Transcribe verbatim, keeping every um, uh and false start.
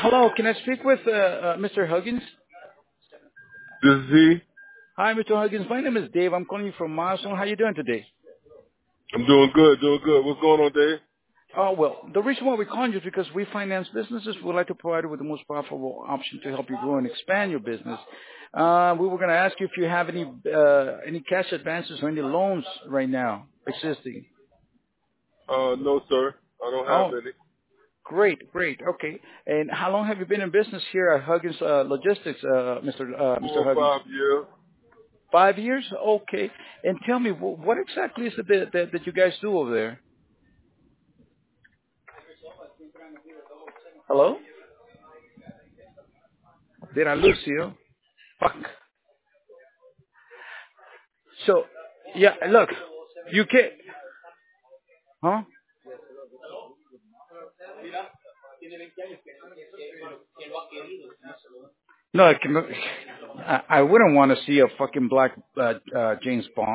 Hello, can I speak with uh, uh, mister Huggins? This is he. Hi, mister Huggins. My name is Dave. I'm calling you from Milestone. How you doing today? I'm doing good, doing good. What's going on, Dave? Oh, well, the reason why we're calling you is because we finance businesses. We'd like to provide you with the most profitable option to help you grow and expand your business. Uh, we were going to ask you if you have any uh, any cash advances or any loans right now existing. Uh, no, sir. I don't have Oh, any. great, great. Okay. And how long have you been in business here at Huggins uh, Logistics, uh, mister Uh, mister Four or Huggins? five years. Five years? Okay. And tell me, wh- what exactly is it that, that, that you guys do over there? Hello? Did I lose you? Fuck. So, yeah, look, you can huh? No, I, can, I, I wouldn't want to see a fucking black uh, uh, James Bond.